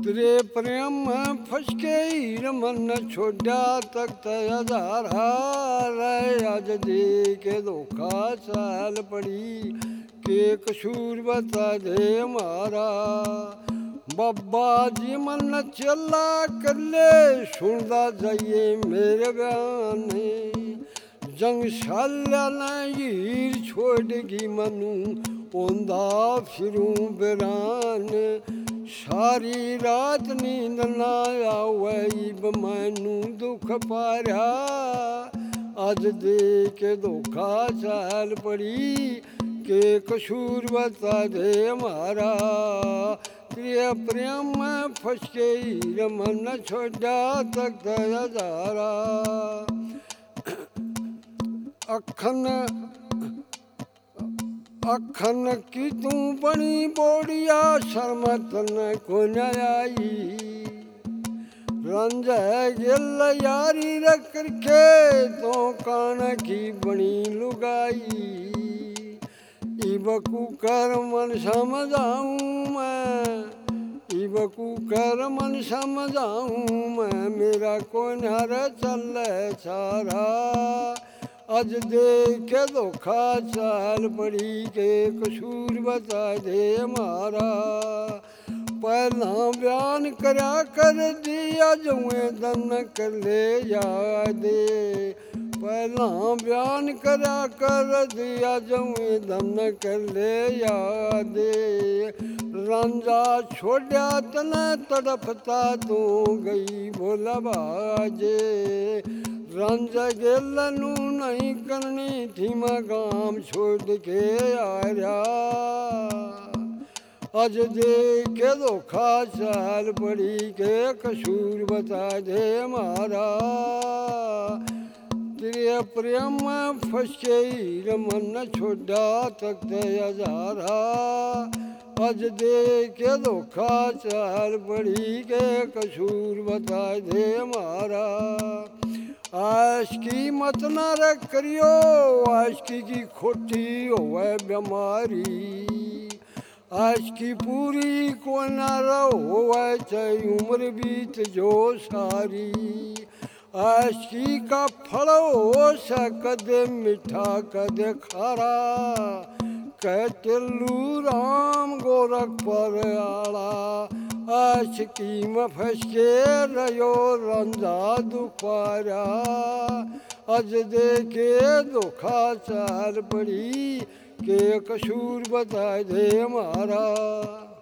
तेरे प्रेम में फंस के हीर मन छोड़ा तख्त हजारा रे आज दे के धोखा चाल पड़ी के कसूर बता दे हमारा बाबा जी मन चला कर ले सुनदा जाइए मेरे बयान जंग शाला न हीर छोड़गी मनु ओंदा फिरूं बिरान सारी रात नींद ना आवे मैनू दुख पारा अज दे के धोखा चाल पड़ी के कसूर बता दे हमारा तेरे प्रेम में फंस के हीर मन छोड़ा तख्त हजारा अखन की तू बनी बोड़िया शर्मत न को न आई रंज गिल यारी रख के तो कान की बनी लुगाई इबकू कर मन समझाऊं मैं इबकू कर मन समझाऊं मैं मेरा को नर चल सारा अज दे के धोखा चाल पड़ी के कसूर बता दे हमारा पहला बयान करा कर दिया जुए दन कर ले यादे पहला बयान करा कर दिया जुए दन कर ले यादे रंजा छोड़ा तना तड़पता तू गई भोला बाजे रंज गेलनू नहीं करनी थी मगाम छोड़ के आया अज दे के धोखा चाल पड़ी के कसूर बता दे हमारा तेरे प्रेम में फंस के हीर मन छोड़ा तख्त हजारा अज दे के धोखा चाल पड़ी के कसूर बता दे हमारा आशिकी मत न रख करियो आशिकी की खोटी होवे बीमारी आशिकी पूरी को न होवे चाहे उम्र बीत जो सारी आशिकी का फल हो सकदे मीठा कदे खारा कह टिल्लू राम गोरख पर आला आशिकी में फंस के रहो रंजा दुपारा अज दे के धोखा चाल पड़ी के कसूर बता दे हमारा।